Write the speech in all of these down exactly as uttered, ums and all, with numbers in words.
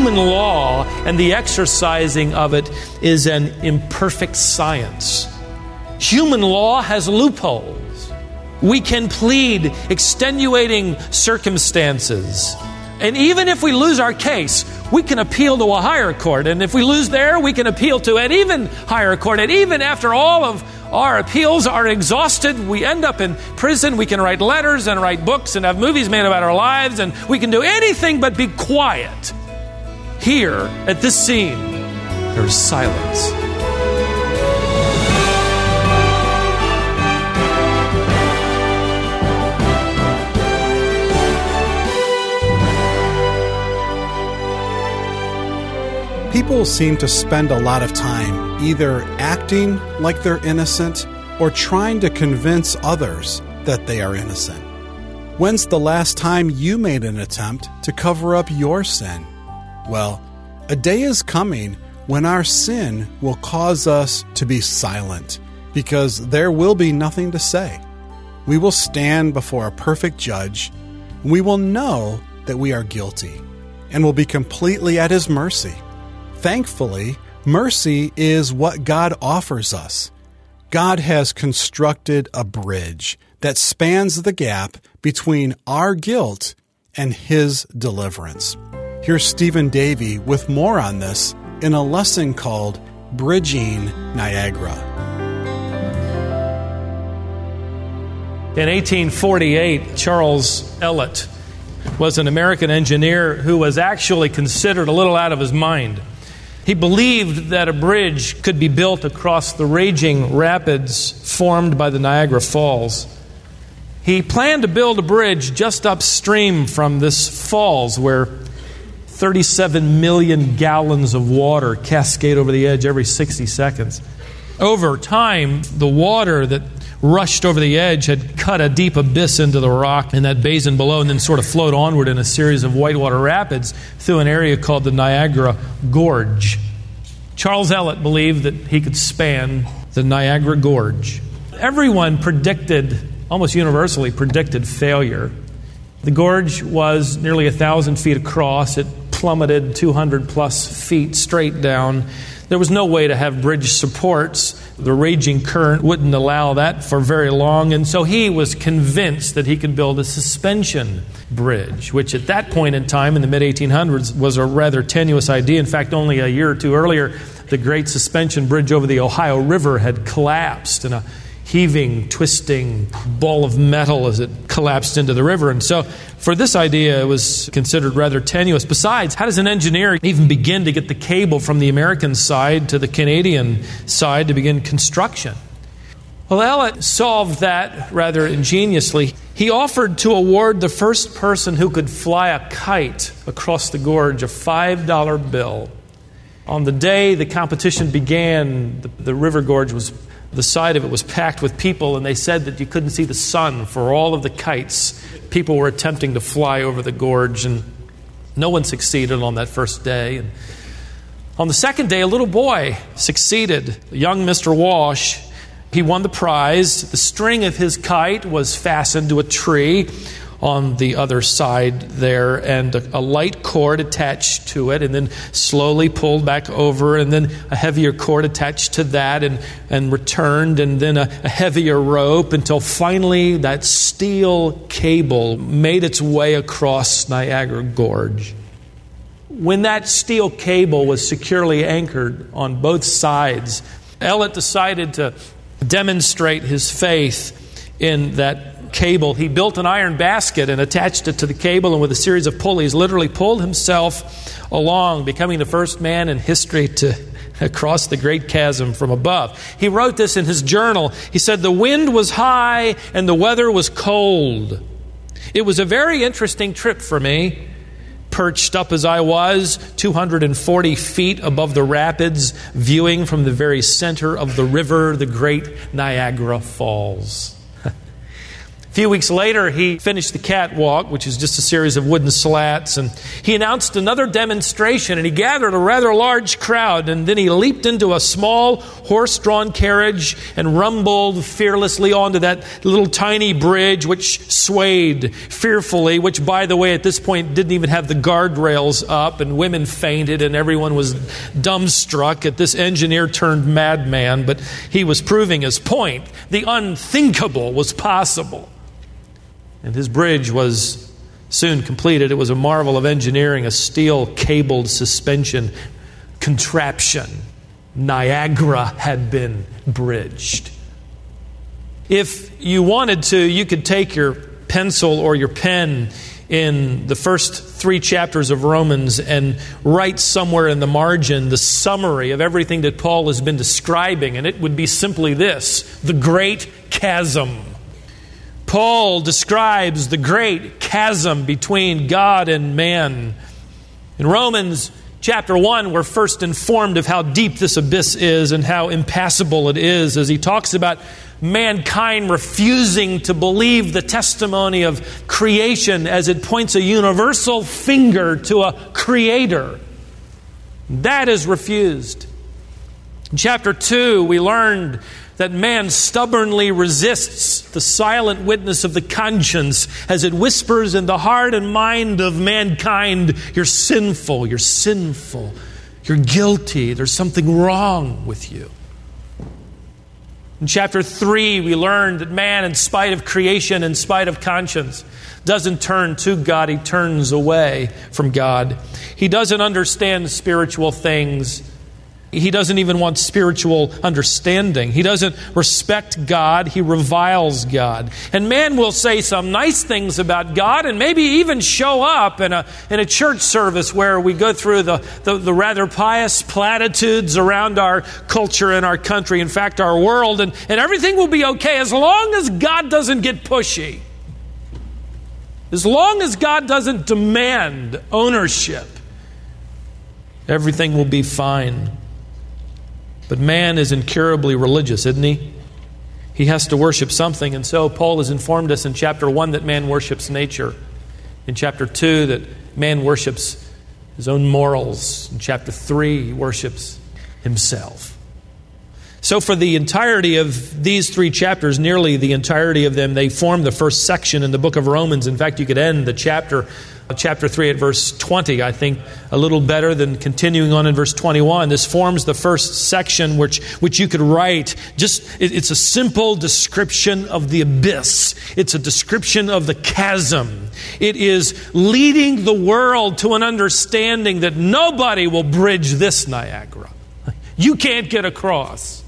human law and the exercising of it is an imperfect science. Human law has loopholes. We can plead extenuating circumstances. And even if we lose our case, we can appeal to a higher court. And if we lose there, we can appeal to an even higher court. And even after all of our appeals are exhausted, we end up in prison. We can write letters and write books and have movies made about our lives. And we can do anything but be quiet. Here, at this scene, there's silence. People seem to spend a lot of time either acting like they're innocent or trying to convince others that they are innocent. When's the last time you made an attempt to cover up your sin? Well, a day is coming when our sin will cause us to be silent because there will be nothing to say. We will stand before a perfect judge. And we will know that we are guilty and will be completely at His mercy. Thankfully, mercy is what God offers us. God has constructed a bridge that spans the gap between our guilt and His deliverance. Here's Stephen Davey with more on this in a lesson called Bridging Niagara. In eighteen forty-eight, Charles Ellet was an American engineer who was actually considered a little out of his mind. He believed that a bridge could be built across the raging rapids formed by the Niagara Falls. He planned to build a bridge just upstream from this falls where thirty-seven million gallons of water cascade over the edge every sixty seconds. Over time, the water that rushed over the edge had cut a deep abyss into the rock in that basin below and then sort of flowed onward in a series of whitewater rapids through an area called the Niagara Gorge. Charles Ellet believed that he could span the Niagara Gorge. Everyone predicted, almost universally predicted, failure. The gorge was nearly a thousand feet across. It plummeted two hundred plus feet straight down. There was no way to have bridge supports. The raging current wouldn't allow that for very long, and so he was convinced that he could build a suspension bridge, which at that point in time, in the mid eighteen hundreds, was a rather tenuous idea. In fact, only a year or two earlier, the great suspension bridge over the Ohio River had collapsed in a heaving, twisting ball of metal as it collapsed into the river. And so for this idea, it was considered rather tenuous. Besides, how does an engineer even begin to get the cable from the American side to the Canadian side to begin construction? Well, Ellet solved that rather ingeniously. He offered to award the first person who could fly a kite across the gorge a five dollar bill. On the day the competition began, the, the river gorge was The side of it was packed with people, and they said that you couldn't see the sun for all of the kites. People were attempting to fly over the gorge, and no one succeeded on that first day. And on the second day, a little boy succeeded, young Mister Walsh. He won the prize. The string of his kite was fastened to a tree on the other side there, and a, a light cord attached to it, and then slowly pulled back over, and then a heavier cord attached to that, and, and returned, and then a, a heavier rope, until finally that steel cable made its way across Niagara Gorge. When that steel cable was securely anchored on both sides, Ellet decided to demonstrate his faith in that cable. He built an iron basket and attached it to the cable, and with a series of pulleys literally pulled himself along, becoming the first man in history to cross the great chasm from above. He wrote this in his journal. He said, "The wind was high and the weather was cold. It was a very interesting trip for me, perched up as I was, two hundred forty feet above the rapids, viewing from the very center of the river the great Niagara Falls." few weeks later, he finished the catwalk, which is just a series of wooden slats, and he announced another demonstration, and he gathered a rather large crowd, and then he leaped into a small horse-drawn carriage and rumbled fearlessly onto that little tiny bridge, which swayed fearfully, which, by the way, at this point didn't even have the guardrails up, and women fainted, and everyone was dumbstruck at this engineer-turned-madman, but he was proving his point. The unthinkable was possible. And his bridge was soon completed. It was a marvel of engineering, a steel-cabled suspension contraption. Niagara had been bridged. If you wanted to, you could take your pencil or your pen in the first three chapters of Romans and write somewhere in the margin the summary of everything that Paul has been describing, and it would be simply this: the great chasm. Paul describes the great chasm between God and man. In Romans chapter one, we're first informed of how deep this abyss is and how impassable it is, as he talks about mankind refusing to believe the testimony of creation as it points a universal finger to a creator. That is refused. In chapter two, we learned that man stubbornly resists the silent witness of the conscience as it whispers in the heart and mind of mankind, "You're sinful, you're sinful, you're guilty, there's something wrong with you." In chapter three, we learned that man, in spite of creation, in spite of conscience, doesn't turn to God, he turns away from God. He doesn't understand spiritual things. He doesn't even want spiritual understanding. He doesn't respect God. He reviles God. And man will say some nice things about God and maybe even show up in a in a church service where we go through the, the, the rather pious platitudes around our culture and our country, in fact, our world, and, and everything will be okay as long as God doesn't get pushy. As long as God doesn't demand ownership, everything will be fine. But man is incurably religious, isn't he? He has to worship something. And so Paul has informed us in chapter one that man worships nature. In chapter two that man worships his own morals. In chapter three he worships himself. So for the entirety of these three chapters, nearly the entirety of them, they form the first section in the book of Romans. In fact, you could end the chapter Chapter three at verse twenty, I think, a little better than continuing on in verse twenty-one. This forms the first section which, which you could write. Just it, it's a simple description of the abyss. It's a description of the chasm. It is leading the world to an understanding that nobody will bridge this Niagara. You can't get across.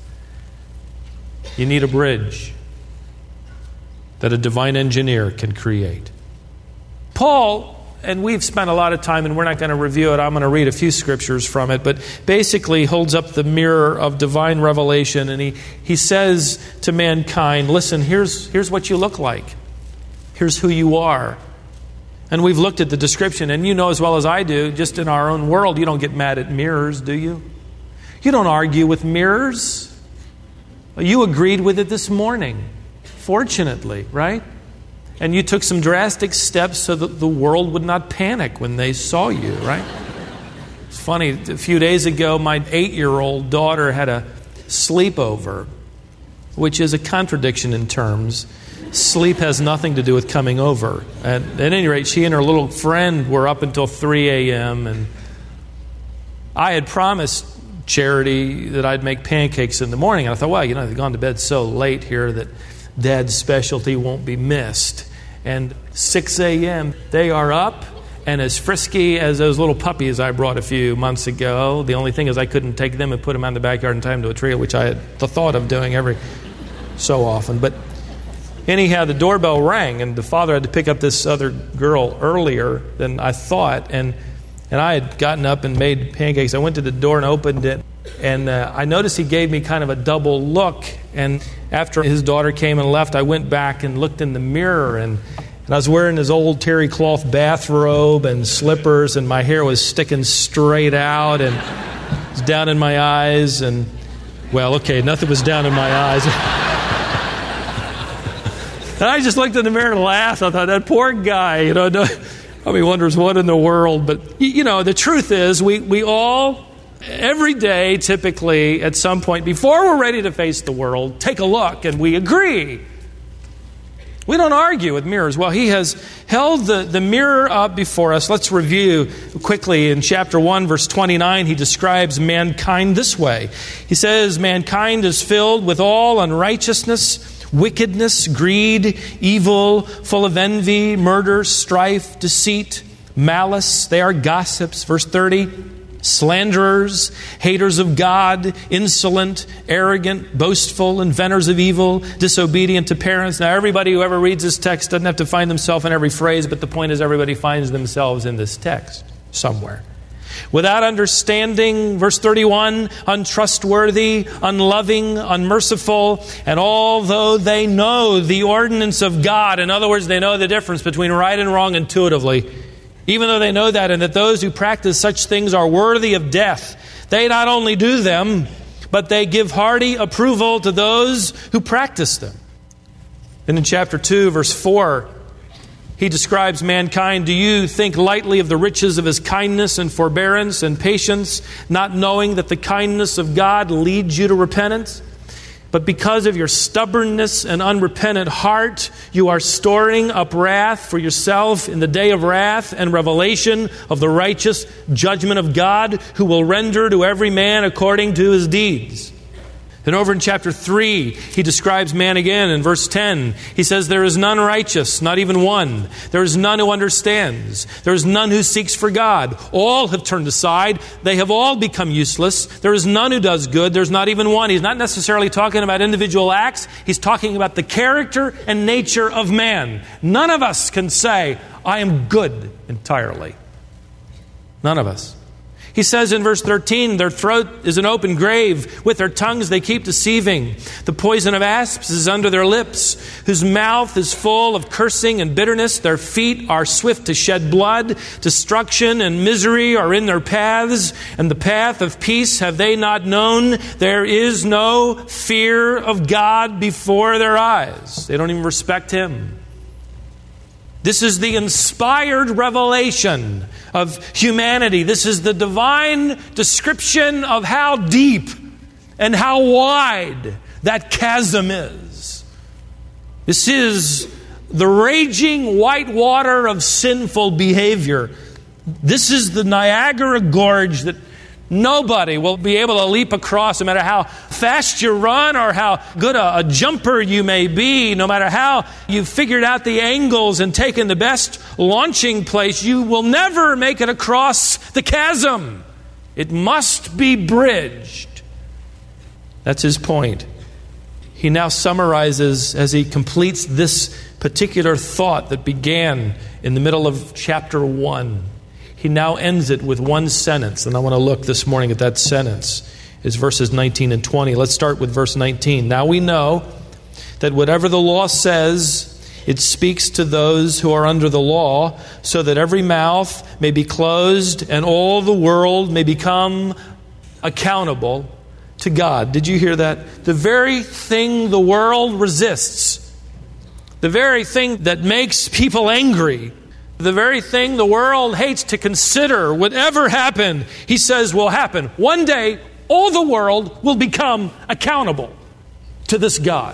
You need a bridge that a divine engineer can create. Paul, and we've spent a lot of time, and we're not going to review it. I'm going to read a few scriptures from it, but basically holds up the mirror of divine revelation, and he, he says to mankind, listen, here's, here's what you look like. Here's who you are. And we've looked at the description, and you know as well as I do, just in our own world, you don't get mad at mirrors, do you? You don't argue with mirrors. You agreed with it this morning, fortunately, right? And you took some drastic steps so that the world would not panic when they saw you, right? It's funny, a few days ago, my eight-year-old daughter had a sleepover, which is a contradiction in terms. Sleep has nothing to do with coming over. At, at any rate, she and her little friend were up until three a.m. and I had promised Charity that I'd make pancakes in the morning. And I thought, well, you know, they've gone to bed so late here that Dad's specialty won't be missed. And six a.m., they are up and as frisky as those little puppies I brought a few months ago. The only thing is I couldn't take them and put them out in the backyard and tie them to a tree, which I had the thought of doing every so often. But anyhow, the doorbell rang, and the father had to pick up this other girl earlier than I thought. And and I had gotten up and made pancakes. I went to the door and opened it, and uh, I noticed he gave me kind of a double look. And after his daughter came and left, I went back and looked in the mirror, and, and I was wearing his old terry cloth bathrobe and slippers, and my hair was sticking straight out, and it was down in my eyes, and, well, okay, nothing was down in my eyes. And I just looked in the mirror and laughed. I thought, that poor guy, you know, probably wonders what in the world. But, you know, the truth is we, we all, every day, typically, at some point, before we're ready to face the world, take a look and we agree. We don't argue with mirrors. Well, he has held the, the mirror up before us. Let's review quickly. In chapter one, verse twenty-nine, he describes mankind this way. He says, mankind is filled with all unrighteousness, wickedness, greed, evil, full of envy, murder, strife, deceit, malice. They are gossips. Verse thirty, slanderers, haters of God, insolent, arrogant, boastful, inventors of evil, disobedient to parents. Now, everybody who ever reads this text doesn't have to find themselves in every phrase, but the point is everybody finds themselves in this text somewhere. Without understanding, verse thirty-one, untrustworthy, unloving, unmerciful, and although they know the ordinance of God, in other words, they know the difference between right and wrong intuitively, even though they know that and that those who practice such things are worthy of death, they not only do them, but they give hearty approval to those who practice them. And in chapter two, verse four, he describes mankind. Do you think lightly of the riches of His kindness and forbearance and patience, not knowing that the kindness of God leads you to repentance? But because of your stubbornness and unrepentant heart, you are storing up wrath for yourself in the day of wrath and revelation of the righteous judgment of God, who will render to every man according to his deeds. Then over in chapter three, he describes man again in verse ten. He says, there is none righteous, not even one. There is none who understands. There is none who seeks for God. All have turned aside. They have all become useless. There is none who does good. There's not even one. He's not necessarily talking about individual acts. He's talking about the character and nature of man. None of us can say, I am good entirely. None of us. He says in verse thirteen, their throat is an open grave. With their tongues they keep deceiving. The poison of asps is under their lips, whose mouth is full of cursing and bitterness. Their feet are swift to shed blood. Destruction and misery are in their paths, and the path of peace have they not known. There is no fear of God before their eyes. They don't even respect Him. This is the inspired revelation of humanity. This is the divine description of how deep and how wide that chasm is. This is the raging white water of sinful behavior. This is the Niagara Gorge that nobody will be able to leap across, no matter how fast you run or how good a, a jumper you may be, no matter how you've figured out the angles and taken the best launching place, you will never make it across the chasm. It must be bridged. That's his point. He now summarizes as he completes this particular thought that began in the middle of chapter one. He now ends it with one sentence, and I want to look this morning at that sentence. It's verses nineteen and twenty. Let's start with verse nineteen. Now we know that whatever the law says, it speaks to those who are under the law, so that every mouth may be closed and all the world may become accountable to God. Did you hear that? The very thing the world resists, the very thing that makes people angry, the very thing the world hates to consider would ever happen, he says will happen. One day, all the world will become accountable to this God.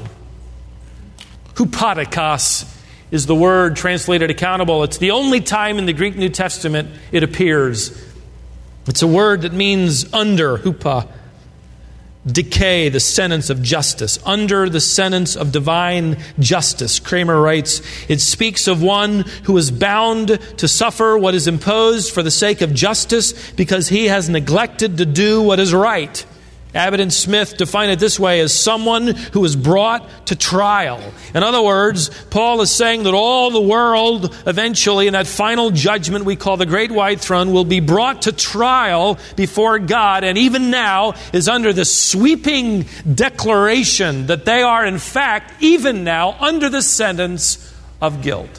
Hupatikos is the word translated accountable. It's the only time in the Greek New Testament it appears. It's a word that means under, hupa. Decay, the sentence of justice. Under the sentence of divine justice. Kramer writes, it speaks of one who is bound to suffer what is imposed for the sake of justice because he has neglected to do what is right. Abbott and Smith define it this way, as someone who is brought to trial. In other words, Paul is saying that all the world eventually in that final judgment we call the Great White Throne will be brought to trial before God, and even now is under the sweeping declaration that they are in fact even now under the sentence of guilt.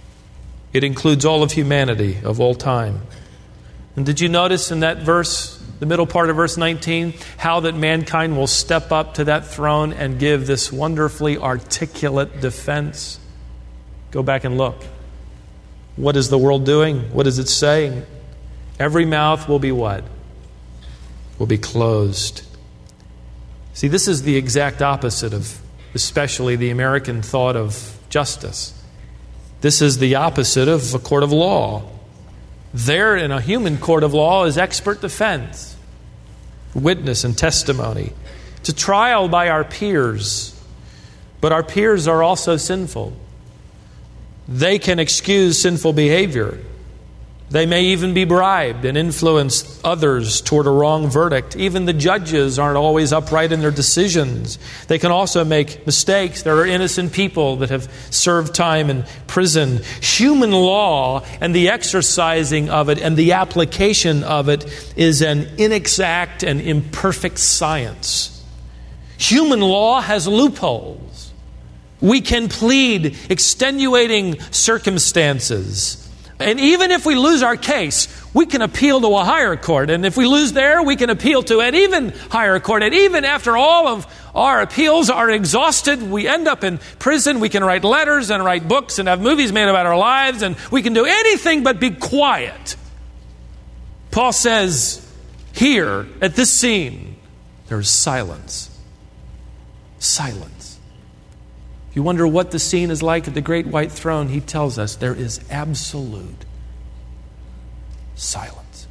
It includes all of humanity of all time. And did you notice in that verse the middle part of verse nineteen, how that mankind will step up to that throne and give this wonderfully articulate defense. Go back and look. What is the world doing? What is it saying? Every mouth will be what? Will be closed. See, this is the exact opposite of especially the American thought of justice. This is the opposite of a court of law. There, in a human court of law, is expert defense, witness and testimony. It's a trial by our peers, but our peers are also sinful. They can excuse sinful behavior. They may even be bribed and influence others toward a wrong verdict. Even the judges aren't always upright in their decisions. They can also make mistakes. There are innocent people that have served time in prison. Human law and the exercising of it and the application of it is an inexact and imperfect science. Human law has loopholes. We can plead extenuating circumstances. And even if we lose our case, we can appeal to a higher court. And if we lose there, we can appeal to an even higher court. And even after all of our appeals are exhausted, we end up in prison. We can write letters and write books and have movies made about our lives. And we can do anything but be quiet. Paul says, here, at this scene, there is silence. Silence. If you wonder what the scene is like at the great white throne, he tells us there is absolute silence.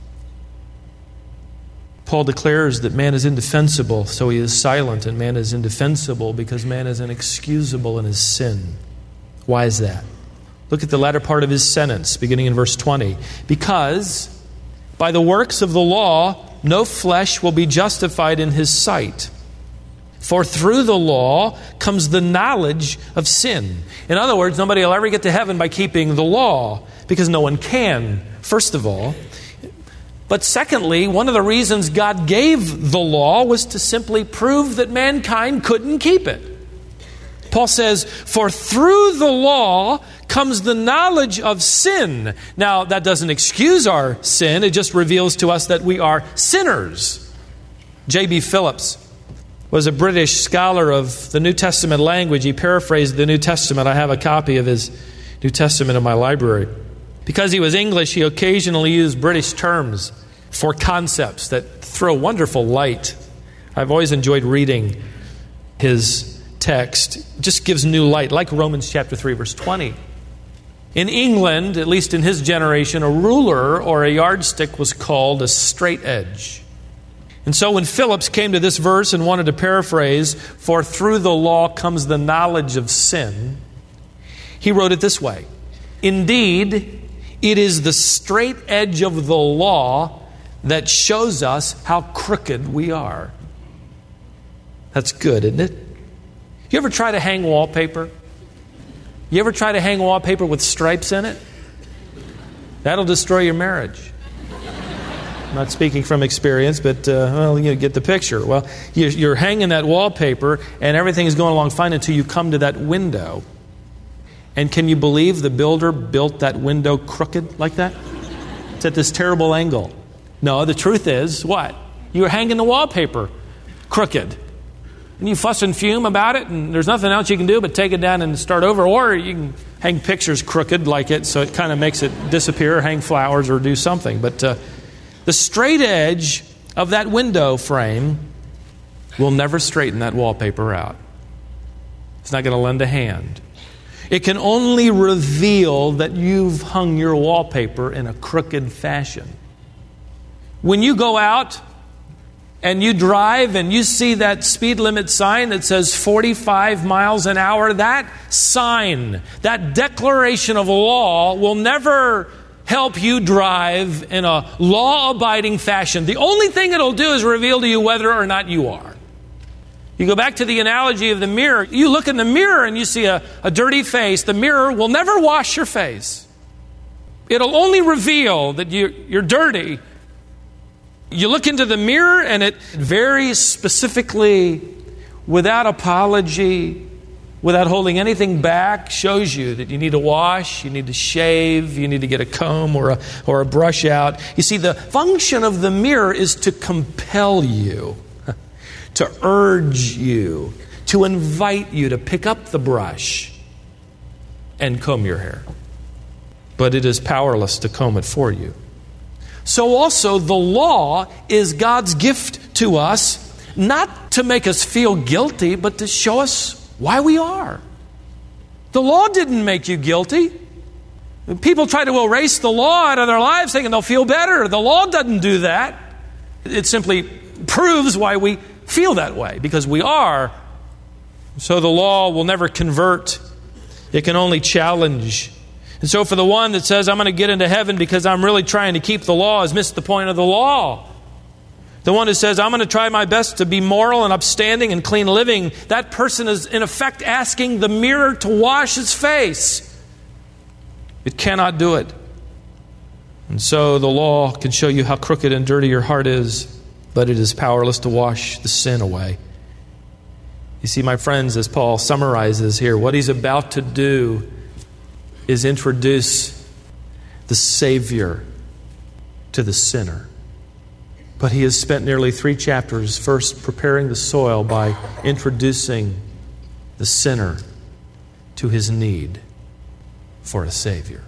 Paul declares that man is indefensible, so he is silent, and man is indefensible because man is inexcusable in his sin. Why is that? Look at the latter part of his sentence, beginning in verse twenty. Because by the works of the law, no flesh will be justified in his sight. For through the law comes the knowledge of sin. In other words, nobody will ever get to heaven by keeping the law, because no one can, first of all. But secondly, one of the reasons God gave the law was to simply prove that mankind couldn't keep it. Paul says, for through the law comes the knowledge of sin. Now, that doesn't excuse our sin. It just reveals to us that we are sinners. J B Phillips was a British scholar of the New Testament language. He paraphrased the New Testament. I have a copy of his New Testament in my library. Because he was English, he occasionally used British terms for concepts that throw wonderful light. I've always enjoyed reading his text. It just gives new light, like Romans chapter three, verse twenty. In England, at least in his generation, a ruler or a yardstick was called a straight edge. And so when Phillips came to this verse and wanted to paraphrase, for through the law comes the knowledge of sin, he wrote it this way. Indeed, it is the straight edge of the law that shows us how crooked we are. That's good, isn't it? You ever try to hang wallpaper? You ever try to hang wallpaper with stripes in it? That'll destroy your marriage. I'm not speaking from experience, but uh, well, you get the picture. Well, you're hanging that wallpaper, and everything is going along fine until you come to that window. And can you believe the builder built that window crooked like that? It's at this terrible angle. No, the truth is, what? You're hanging the wallpaper crooked. And you fuss and fume about it, and there's nothing else you can do but take it down and start over. Or you can hang pictures crooked like it, so it kind of makes it disappear, hang flowers, or do something. But uh, the straight edge of that window frame will never straighten that wallpaper out. It's not going to lend a hand. It can only reveal that you've hung your wallpaper in a crooked fashion. When you go out and you drive and you see that speed limit sign that says forty-five miles an hour, that sign, that declaration of law will never help you drive in a law-abiding fashion. The only thing it'll do is reveal to you whether or not you are. You go back to the analogy of the mirror. You look in the mirror and you see a, a dirty face. The mirror will never wash your face. It'll only reveal that you, you're dirty. You look into the mirror and it very specifically, without apology, without holding anything back, shows you that you need to wash, you need to shave, you need to get a comb or a, or a brush out. You see, the function of the mirror is to compel you, to urge you, to invite you to pick up the brush and comb your hair. But it is powerless to comb it for you. So also the law is God's gift to us, not to make us feel guilty, but to show us why we are. The law didn't make you guilty. People try to erase the law out of their lives thinking they'll feel better. The law doesn't do that. It simply proves why we feel that way, because we are. So the law will never convert. It can only challenge. And so for the one that says, I'm going to get into heaven because I'm really trying to keep the law, has missed the point of the law. The one who says, I'm going to try my best to be moral and upstanding and clean living, that person is in effect asking the mirror to wash his face. It cannot do it. And so the law can show you how crooked and dirty your heart is, but it is powerless to wash the sin away. You see, my friends, as Paul summarizes here, what he's about to do is introduce the Savior to the sinner. But he has spent nearly three chapters first preparing the soil by introducing the sinner to his need for a Savior.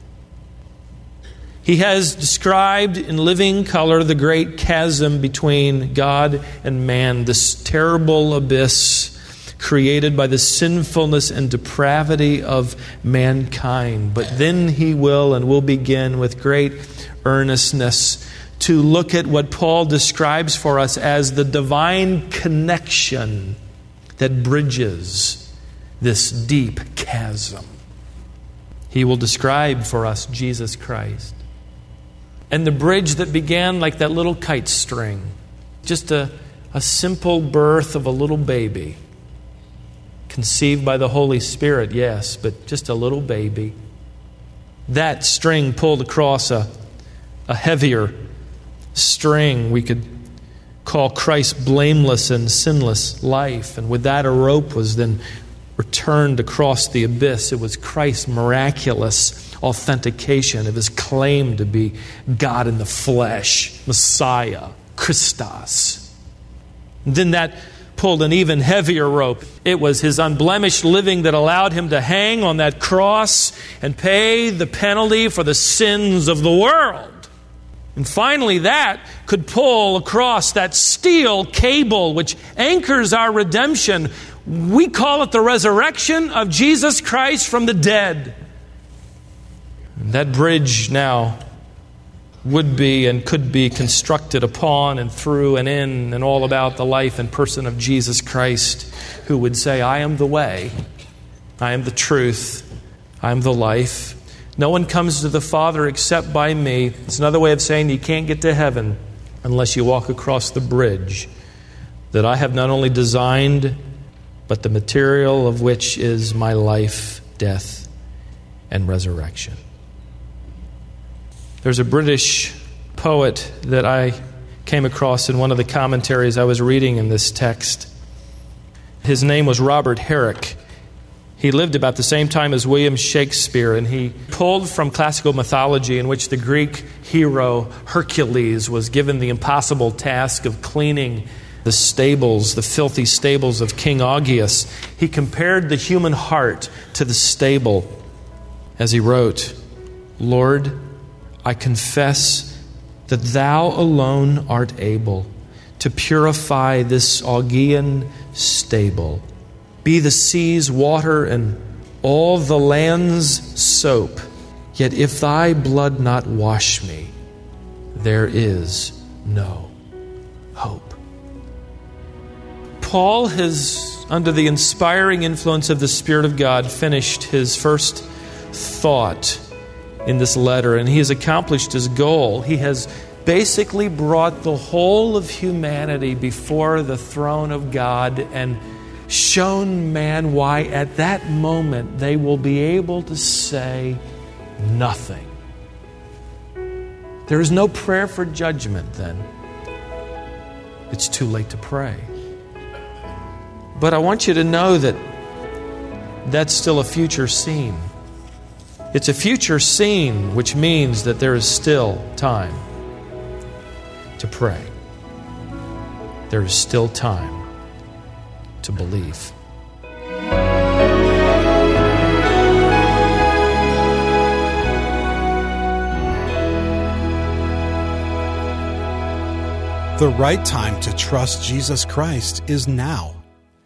He has described in living color the great chasm between God and man, this terrible abyss created by the sinfulness and depravity of mankind. But then he will and will begin with great earnestness to look at what Paul describes for us as the divine connection that bridges this deep chasm. He will describe for us Jesus Christ. And the bridge that began like that little kite string, just a, a simple birth of a little baby, conceived by the Holy Spirit, yes, but just a little baby. That string pulled across a, a heavier string we could call Christ's blameless and sinless life. And with that, a rope was then returned across the abyss. It was Christ's miraculous authentication of his claim to be God in the flesh, Messiah, Christos. And then that pulled an even heavier rope. It was his unblemished living that allowed him to hang on that cross and pay the penalty for the sins of the world. And finally, that could pull across that steel cable which anchors our redemption. We call it the resurrection of Jesus Christ from the dead. And that bridge now would be and could be constructed upon and through and in and all about the life and person of Jesus Christ, who would say, I am the way, I am the truth, I am the life. No one comes to the Father except by me. It's another way of saying you can't get to heaven unless you walk across the bridge that I have not only designed, but the material of which is my life, death, and resurrection. There's a British poet that I came across in one of the commentaries I was reading in this text. His name was Robert Herrick. He lived about the same time as William Shakespeare, and he pulled from classical mythology in which the Greek hero Hercules was given the impossible task of cleaning the stables, the filthy stables of King Augeas. He compared the human heart to the stable as he wrote, Lord, I confess that thou alone art able to purify this Augean stable. Be the seas water and all the land's soap. Yet if thy blood not wash me, there is no hope. Paul has, under the inspiring influence of the Spirit of God, finished his first thought in this letter, and he has accomplished his goal. He has basically brought the whole of humanity before the throne of God and shown man why at that moment they will be able to say nothing. There is no prayer for judgment then. It's too late to pray. But I want you to know that that's still a future scene. It's a future scene, which means that there is still time to pray. There is still time to believe. The right time to trust Jesus Christ is now.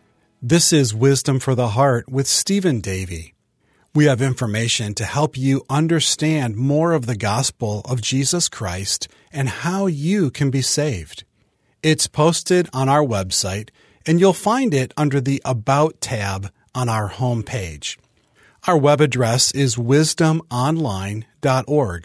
This is Wisdom for the Heart with Stephen Davey. We have information to help you understand more of the gospel of Jesus Christ and how you can be saved. It's posted on our website, and you'll find it under the About tab on our home page. Our web address is wisdom online dot org.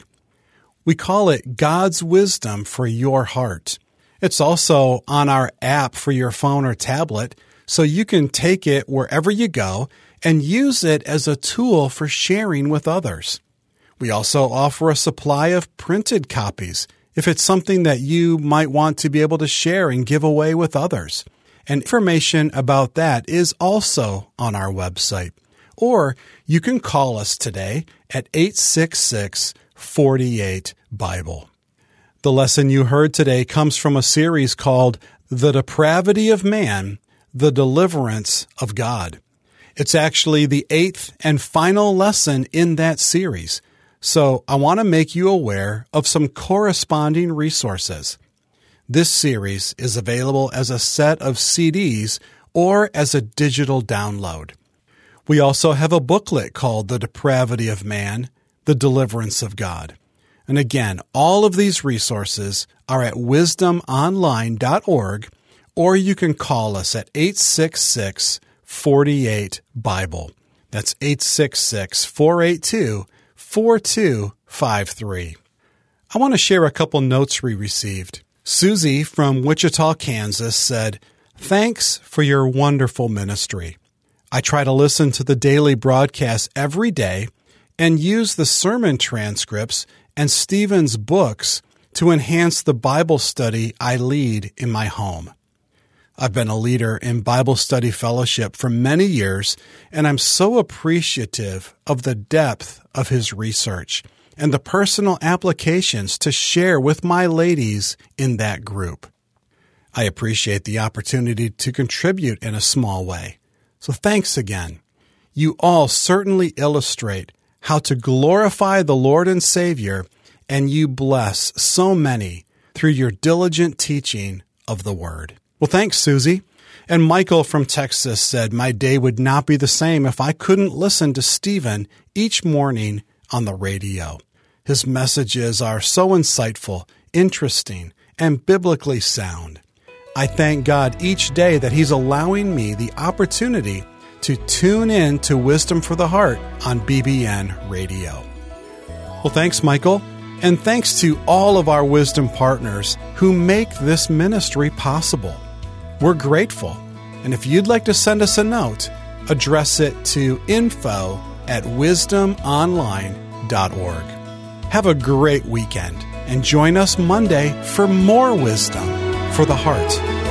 We call it God's Wisdom for Your Heart. It's also on our app for your phone or tablet, so you can take it wherever you go and use it as a tool for sharing with others. We also offer a supply of printed copies if it's something that you might want to be able to share and give away with others. And information about that is also on our website. Or you can call us today at eight six six, four eight, Bible. The lesson you heard today comes from a series called The Depravity of Man, the Deliverance of God. It's actually the eighth and final lesson in that series, so I want to make you aware of some corresponding resources. This series is available as a set of C Ds or as a digital download. We also have a booklet called The Depravity of Man, the Deliverance of God. And again, all of these resources are at wisdom online dot org, or you can call us at eight six six, four eight, Bible. That's eight six six, four eight two, four two five three. I want to share a couple notes we received. Susie from Wichita, Kansas said, "Thanks for your wonderful ministry. I try to listen to the daily broadcast every day and use the sermon transcripts and Stephen's books to enhance the Bible study I lead in my home. I've been a leader in Bible Study Fellowship for many years, and I'm so appreciative of the depth of his research and the personal applications to share with my ladies in that group. I appreciate the opportunity to contribute in a small way. So thanks again. You all certainly illustrate how to glorify the Lord and Savior, and you bless so many through your diligent teaching of the Word." Well, thanks, Susie. And Michael from Texas said, "My day would not be the same if I couldn't listen to Stephen each morning on the radio. His messages are so insightful, interesting, and biblically sound. I thank God each day that He's allowing me the opportunity to tune in to Wisdom for the Heart on B B N Radio." Well, thanks, Michael. And thanks to all of our wisdom partners who make this ministry possible. We're grateful. And if you'd like to send us a note, address it to info at wisdom online dot org. Have a great weekend and join us Monday for more Wisdom for the Heart.